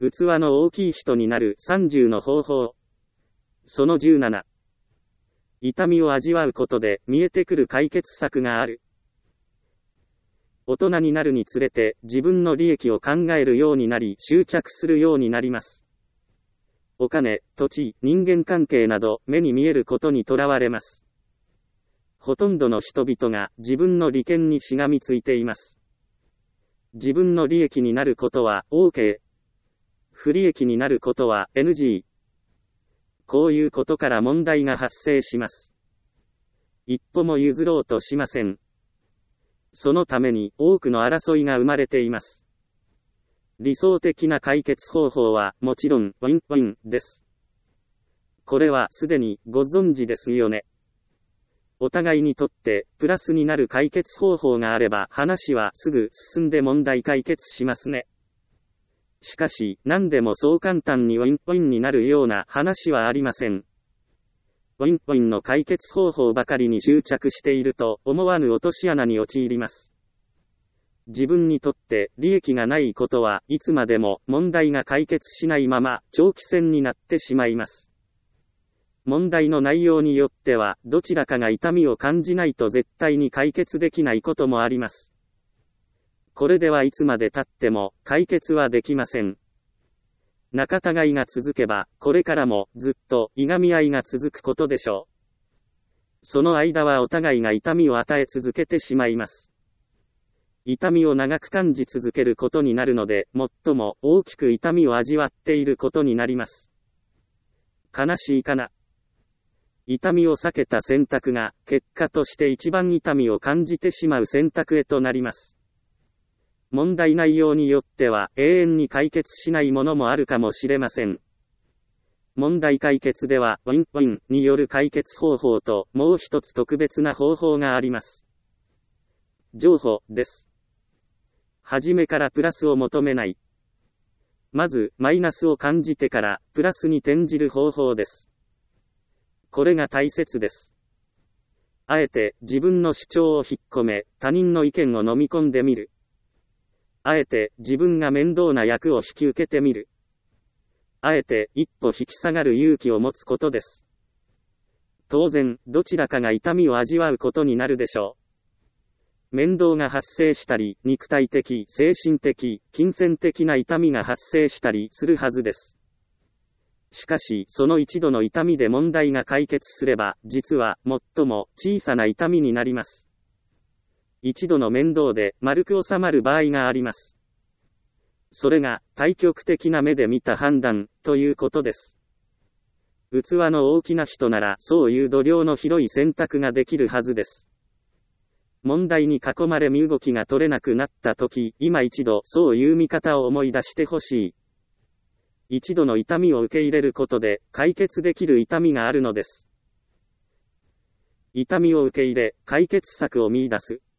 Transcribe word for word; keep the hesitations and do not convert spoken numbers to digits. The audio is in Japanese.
器の大きい人になるさんじゅうの方法。そのじゅうなな。痛みを味わうことで見えてくる解決策がある。大人になるにつれて自分の利益を考えるようになり執着するようになります。お金、土地、人間関係など目に見えることにとらわれます。ほとんどの人々が自分の利権にしがみついています。自分の利益になることは OK。不利益になることは エヌジー。こういうことから問題が発生します。一歩も譲ろうとしません。そのために多くの争いが生まれています。理想的な解決方法はもちろんウィンウィンです。これはすでにご存知ですよね。お互いにとってプラスになる解決方法があれば話はすぐ進んで問題解決しますね。しかし何でもそう簡単にウィンウィンになるような話はありません。ウィンウィンの解決方法ばかりに執着していると思わぬ落とし穴に陥ります。自分にとって利益がないことはいつまでも問題が解決しないまま長期戦になってしまいます。問題の内容によってはどちらかが痛みを感じないと絶対に解決できないこともあります。これではいつまで経っても解決はできません。仲違いが続けば、これからもずっといがみ合いが続くことでしょう。その間はお互いが痛みを与え続けてしまいます。痛みを長く感じ続けることになるので、最も大きく痛みを味わっていることになります。悲しいかな。痛みを避けた選択が、結果として一番痛みを感じてしまう選択へとなります。問題内容によっては永遠に解決しないものもあるかもしれません。問題解決ではウィンウィンによる解決方法ともう一つ特別な方法があります。譲歩です。はじめからプラスを求めない。まずマイナスを感じてからプラスに転じる方法です。これが大切です。あえて自分の主張を引っ込め他人の意見を飲み込んでみる。あえて自分が面倒な役を引き受けてみる。あえて一歩引き下がる勇気を持つことです。当然、どちらかが痛みを味わうことになるでしょう。面倒が発生したり、肉体的、精神的、金銭的な痛みが発生したりするはずです。しかし、その一度の痛みで問題が解決すれば、実は最も小さな痛みになります。一度の面倒で丸く収まる場合があります。それが対極的な目で見た判断ということです。器の大きな人ならそういう度量の広い選択ができるはずです。問題に囲まれ身動きが取れなくなったとき、今一度そういう見方を思い出してほしい。一度の痛みを受け入れることで解決できる痛みがあるのです。痛みを受け入れ、解決策を見出す。